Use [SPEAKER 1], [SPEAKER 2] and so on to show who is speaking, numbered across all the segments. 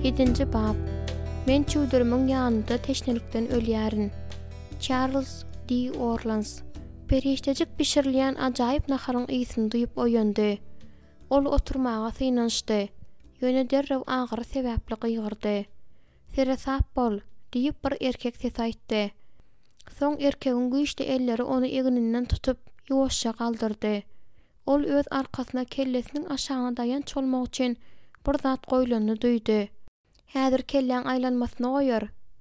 [SPEAKER 1] 7. bab. Men çuwdurymyň ýanynda teşnelikden ölýärin. Charles D. Orleans. Periştejik pişirilýän ajaýyp naharyň ýysyny duýup oýandy. Ol oturmaga synanşdy. Ýöne derrew agyry sebäpli gygyrdy. "Sere sap bol" diýip bir erkek ses aýtdy. Soň erkegiň güýçli elleri onu egininden tutup ýuwaşça galdyrdy. Ol öz arkasyna kellesiniň aşagyna daýan çolmak üçin bir zat goýulanyny duýdy. "Häzir kelläň aýlanmasyna goýar."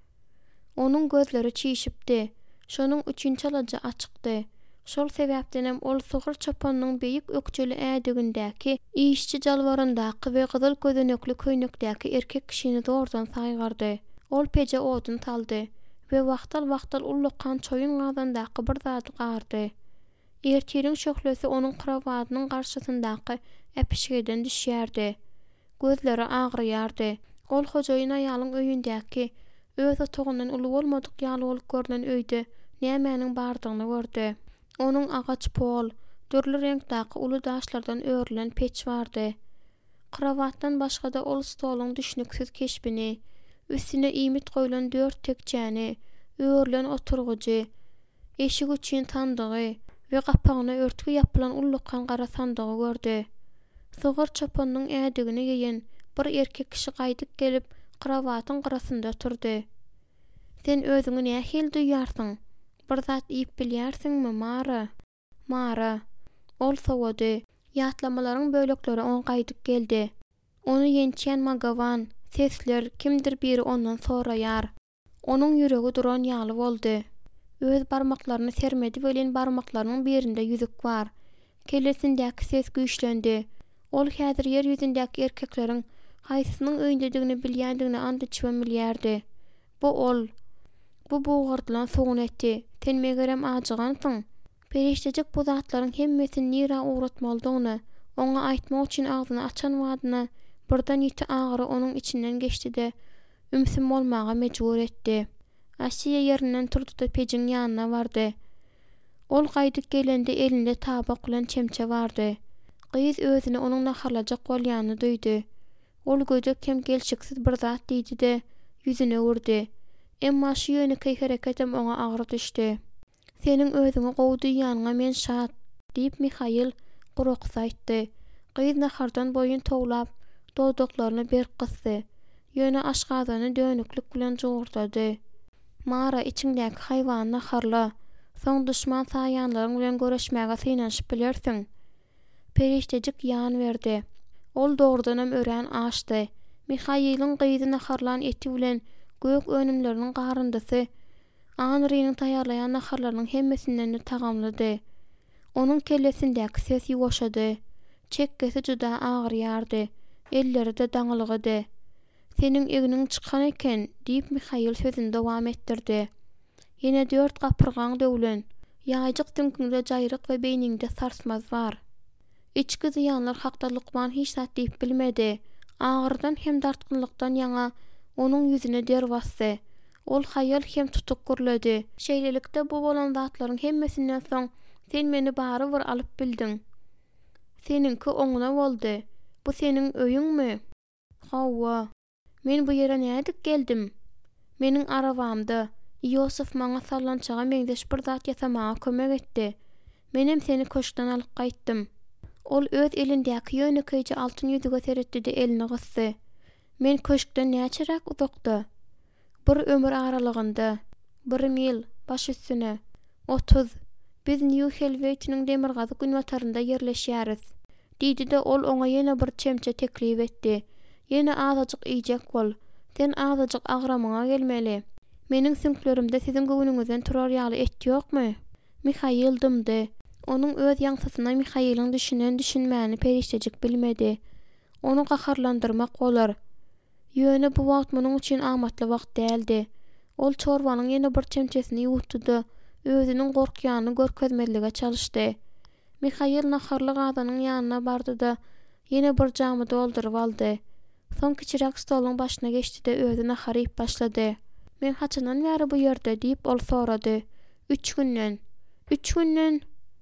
[SPEAKER 1] Onuň gözleri çiýişipdi. Şonuň üçinçi alajy açykdy. Şol sebäpdenem ol sugur çopanyň beýik ökçeli ädigindäki işçi jalbaryndaky we gyzyl gözenekli köýnekdäki erkek kişini zordan saýgardy. Ol peje odun taldy we wagtal ullukan çoyun gazandaky bir zady gardy. Ertiriň şöhlesi onuň krawatynyň garşysyndaky äpişgeden düşýärdi. Gözleri agyryýardy. Ol hojaýyn aýalyň öýündäki öz otagynyň uly bolmadyk ýaly bolup görünen öýde nämäniň bardygyny gördi. Onuň agaç pol, dürli reňkdäki uly daşlardan örülen peç bardy. Krawatdan başga da ol stoluň düşnüksiz keşbini, üstüne iýmit goýulan 4 tekjäni, örülen oturgujy, eşik üçin tandygy we gapagyna örtgü ýapylan ullukan gara sandygy gördi. Sugur çopanyň ädigini giýen bir erkek kişi gaýdyp gelip krawatyň garasynda turdy. "Sen özüňi näme hil duýarsyň? Bir zat iýip bilýärsiňmi, Mara?" "Mara." Ol sowady. Ýatlamalaryň bölekleri oňa gaýdyp geldi. Onu ýençen magawan, sesler, kimdir biri ondan soraýar. Onuň ýüregi duran ýaly boldy. Öz barmaklaryny sermedi bilen barmaklarynyň birinde ýüzük bar. Kellesindäki ses güýçlendi. Ol häzir ýer ýüzündäki erkekleriň haýsysynyň öýündedigini bilýändigine and içmem bilýärdi. Bu ol. Bu boğardylan soğun etdi. "Sen megerem ajygansyň. Periştejik bu zatlaryň hemmesini nira uğratmalydygyny oňa aýtmak üçin agzyny açan wadyna birden ýiti agyry onuň içinden geçdi-de ümsim bolmaga mejbur etdi. Asiýa ýerinden turdy-da pejiň ýanyna bardy. Ol gaýdyp gelende elinde tabak bilen çemçe bardy. Gyz özüni onuň naharlajak bolýanyny duýdy. Ol gödek hem gelşiksiz bir zat diýdi-de ýüzüne urdy. Emma şu ýöneki hereketem oňa agyry düşdi. "Seniň özüňi gowduýanyňa men şat" diýip Mihail guruksa aýtdy. Gyz nahardan boýun toglap dodaklaryny bir gysdy. Ýöne aşgazany dönüklik bilen jogurtady. "Mara, içiňdäki haýwan naharla. Soň düşman saýanlaryň bilen göreşmäge synanyşyp bilersiň." Periştejik ýan berdi. Ol dogrudanam ören açdy. Mihail'in gyzy naharlan eti bilen gök önümlerinin garındysy Anrynyň taýýarlaýan naharlarynyň hemmesinden de tagamlady. Onuň kellesindäki ses ýuwaşady. Çekkesi juda agyryýardy. Elleri de daňylygydy. "Seniň eginiň çykan eken" diýip Mihail sözüni dowam etdirdi. "Ýene 4 gapyrgan döwlen. Ýaýjyk dümkünde jaýryk we beýninde sarsmaz bar. İçki ziyanlar hakda Lukman hiç zat diýip bilmedi. Ağırdan hem dartgınlıktan ýaňa onuň ýüzüne der bassy. Ol haýal hem tutuk gürledi. Şeýlelikde bu bolan zatlaryň hemmesinden soň sen meni bary bir alyp bildiň. Seninki oňuna boldy. Bu seniň öýüňmi?" "Hawa. Men bu ýere nädik geldim? Meniň arabamda. Ýosuf maňa sallançaga meňdeş bir zat ýasamaga kömek etdi. Menem seni köşkden alyp gaýtdym." Ol öz elindäki ýönekeýje altyn ýüzüge seretdi-de elini gysdy. "Men köşkden näçerak uzakda?" "Bir ömür aralygynda. 1 mil baş üstüne. 30. Biz New Helvetiniň demirgazy günwatarynda ýerleşýäris." diýdi-de ol oňa ýene bir çemçe teklip etdi. "Ýene azadyk iýjek bol. Sen azadyk agramaňa gelmeli. Meniň sünklerimde siziň göwünüňizden turar ýaly et ýokmy?" Mihail dymdy. Onuň öz ýaňsasyna Mihail'in düşünmäni periştejik bilmedi. Onu gaharlandyrmak bolar. Ýöne bu wagt munyň üçin amatly wagt däldi. Ol çorbanyň ýene bir çemçesini ýutdy. Özüniň gorkýanyny görkezmedlige çalyşdy. Mihail naharly gazanyň ýanyna bardy-da ýene bir jamy dolduryp aldy. Soň kiçirek stoluň başyna geçdi-de özü nahar ýyp başlady. "Men haçyndan bäri bu ýerde?" diýip ol sorady. 3 günden. 3 günden?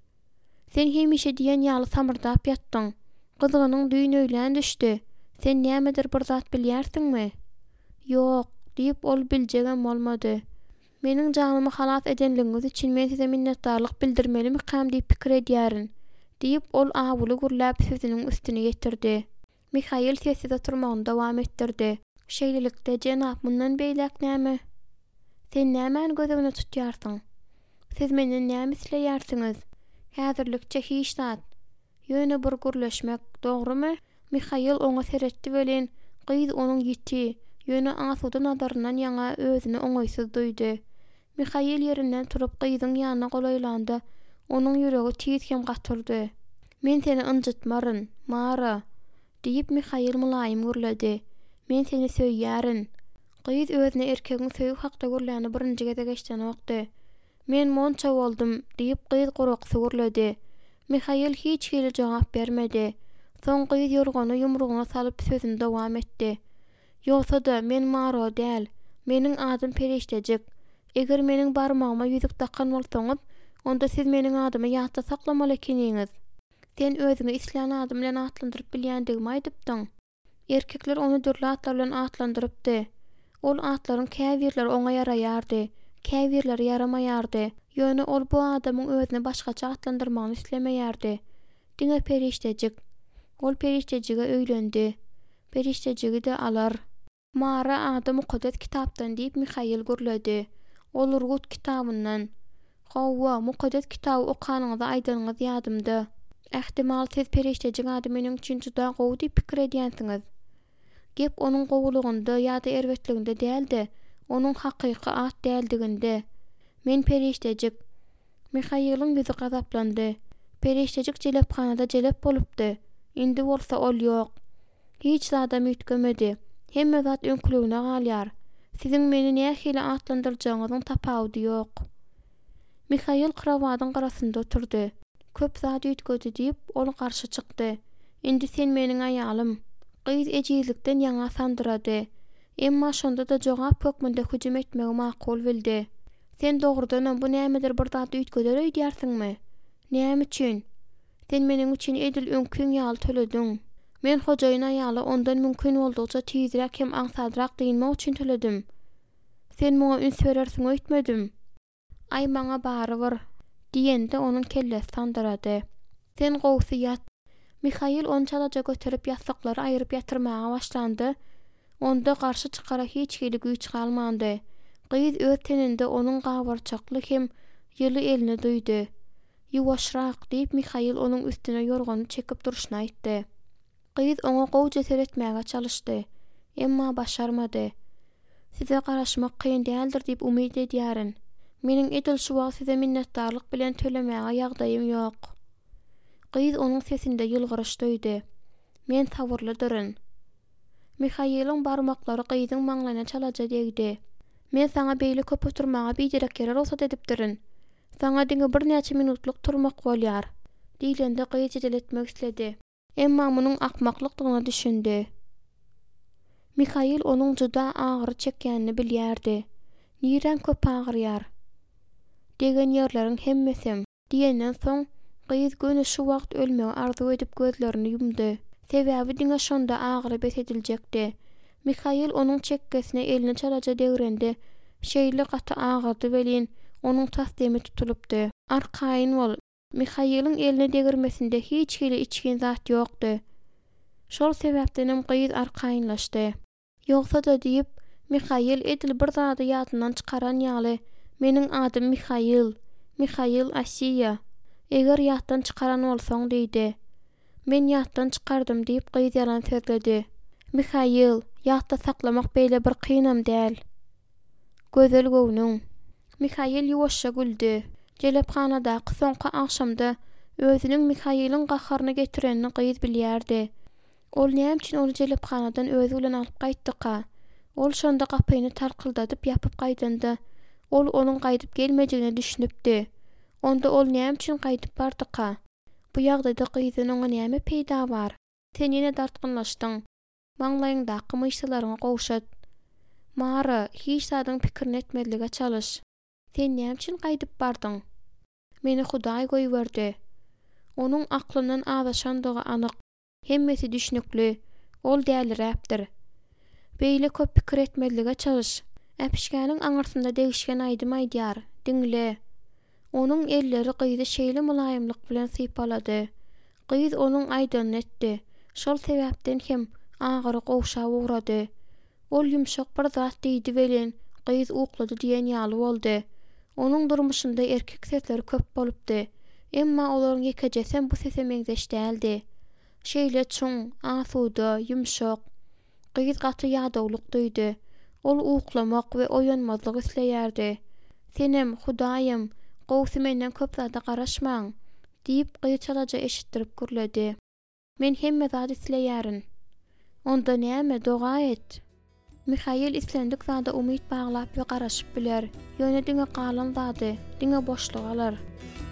[SPEAKER 1] Sen hemişe diýen ýaly samyrdap ýatdyň. Gyzygynyň düýün öýlen düşdi. Sen nämedir bir zat bilýärsiňmi? "Ýok" diýip ol biljegem bolmady. "Meniň janymy halas edenligiňiz üçin men size minnetdarlyk bildirmelimi kam diýip pikir edýärin" diýip ol aguly gürläp sözüniň üstüne getirdi. Mihail sessiz oturmagyny dowam etdirdi. "Şeýlelikde jenap mundan beýlek näme? Sen nämäni gözüňe tutýarsyň? Siz menden näme isleýärsiňiz? Häzirlikçe hiç zat. Ýöne bir gürleşmek, dogrymy?" Mihail oňa seretdi bilen gyz onuň ýiti, ýöne asuda nazaryndan ýaňa özüni oňaýsyz duýdy. Mihail ýerinden turup gyzyň ýanyna golaýlandy. Onuň ýüregi tiz hem gatyrdy. "Men seni ynjytmaryn, Mara" diýip Mihail mulaýym gürledi. "Men seni söýýärin." Gyz özüne erkegiň söýüp hakda gürläni birinji geze geçden okdy. "Men monça boldum" diýip gyz guraksy gürledi. Mihail hiç hili jogap bermedi. Soň gyz ýorgany ýumrugyna salyp sözüni dowam etdi. "Ýogsa-da men Mara däl, meniň adym Periştejik. Eger meniň barmagyma ýüzük takan bolsaňyz, onda siz meniň adymy ýatda saklamaly ekeniňiz. Sen özüňi isleýän adam bilen atlandyryp bilýändigimi aýdypdyň?" Erkekler onu dürli atlar bilen atlandyrypdy. Ol atlaryň käbirleri oňa ýaraýardy, käbirleri yaramaýardy. Ýöne ol bu adamyň özüne başgaça atlandyrmagyny islemeýärdi. "Diňe Periştejik." Ol Periştejige öýlendi. Periştejigi de alar. "Mara ady Mukaddes kitapdan" diýip Mihail gürledi. "Ol Urgut kitabyndan. Howwa, Mukaddes kitaby okanyňyzy aýdanyňyz ýadymda. Ähtimal siz Periştejik ady meniň üçin juda gowy diýip pikir edýänsiňiz. Gep onuň gowulugynda ýa-da erwetliginde däldi, onuň hakyky at däldiginde. Men Periştejik." Mihail'ın ýüzi gazaplandy. "Periştejik jelephanada jelep bolupdy. Indi bolsa ol ýok. Hiç zada müýtgemedi. Hemme zat öňküligine galýar. Siziň meni nähili atlandyrjagyňyzyň tapawdy ýok." Mihail krawadyň garasynda oturdy. "Köp zat üýtgedi" diýip ol garşy çykdy. "Indi sen meniň aýalym." Gyz ejizlikden ýaňa sandyrady. Emma şonda da jogap hökmünde hüjüm etmegi makul bildi. "Sen dogrudan bu nämedir bir zat üýtgeder öýdýärsiňmi? Näme üçin? Sen meniň üçin edil öňküň ýaly tölediň. Men hojaýyň aýaly ondan mümkin boldukça tizrak hem aňsadrak diýilmek üçin töledim. Sen muňa üns berersiň öýtmedim. Ay maňa bary bir" diýende onuň kellesi sandyrady. "Sen gowsy ýat." Mihail onu çalaja göterip ýastaklary aýryp ýatyrmaga başlandy. Onda garşy çykara hiç hili güýç galmandy. Gyz öz teninde onuň gawurçakly hem ýyly elini duýdy. "Ýuwaşrak" diýip Mihail onuň üstüne ýorgany çekip duruşyny aýtdy. Gyz oňa gowja seretmäge çalyşdy, emma başarmady. "Size garaşmak kyn däldir" diýip umyt edýärin. "Meniň edil şu wagt size minnetdarlyk bilen tölemäge ýagdaýym ýok." Gyz onuň sesinde ýylgyryş duýdy. "Men sabyrlydyryn." Mihail'ın barmaklary gyzyň maňlaryna çalaja degdi. "Men saňa beýle köp oturmaga biderek ýerer olsa edipdirin. Saňa diňe bir näçe minutluk turmak bolýar." diýilende gyz jedel etmek istedi. Emma munyň akmaklygyny düşündi. Mihail onuň juda agyry çekýänini bilýärdi. "Nirän köp agyrýar? Degen ýerleriň hemmesim" diýenden soň gyz göni şu wagt ölmegi arzu edip gözlerini ýumdy. Sebäbi diňe şonda agyry bes ediljekdi. Mihail onuň çekkesine elini çalaja degrendi. Şeýle gaty agyrdy welin onuň tasdemy tutulupdy. "Arkaýyn bol." Mihail'ın eline degirmesinde hiç hili içkin zat ýokdy. Şol sebäpdenem gyz arkaýynlaşdy. "Ýogsa-da" diýip Mihail edil bir zady ýadyndan çykaran ýaly. "Meniň adym Mihail. Mihail Asiýa. Eger ýatdan çykaran bolsaň" diýdi. "Men ýatdan çykardym" diýip gyz ýalan sözledi. "Mihail, ýatda saklamak beýle bir kynam däl. Gözel gownuň." Mihail ýuwaşça güldü. Jelephanadaky soňky akşamda özüniň Mihail'ın gaharyna getirenini gyz bilýärdi. Ol näme üçin onu jelephanadan özü bilen alyp gaýtdyka? Ol şonda gapyny tarkyldadyp ýapyp gaýdandy. Ol onuň gaýdyp gelmejegini düşünüpdi. Onda ol näme üçin gaýdyp bardyka? Bu ýagdaýda gyzyň oňa näme peýda bar? Sen ýene dartgynlaşdyň. Maňlaýyndaky myşlaryňa gowşat. Mara, hiç zadyň pikirini etmedlige çalyş. Sen näme üçin gaýdyp bardyň? Meni Hudaý goýberdi. Onuň aklyndan adaşandygy anyk. Hemmesi düşnükli. Ol däliräpdir. Beýle köp pikir etmedlige çalyş. Äpişkäniň aňyrtynda degişgen aýdym aýdýar. Diňle. Onuň elleri gyýdy şeýle mulaýymlyk bilen sypalady. Gyýz onuň aýdyny etdi. Şol sebäpden hem agyry gowşa ugrady. Ol ýumşak bir zat diýdi bilen gyýz uklady diýen ýaly boldy. Onuň durmuşynda erkek sesleri köp bolupdy. Emma olaryň ýekejesi bu sese meňzeş däldi. Şeýle çuň, asuda, ýumşak. Gyýz gaty ýadawlyk duýdy. Ol uklamak we oýanmazlyk isleýärdi. Senem, Hudaýym, gowsy menden köp zada garaşmaň diýip gyýy çalaja eşitdirip gürledi. Men hemme zada isleýärin. Onda näme doga et? Mihail islendik zada umyt baglap we garaşyp biler. Ýöne diňe galan zady, diňe boşluk alar.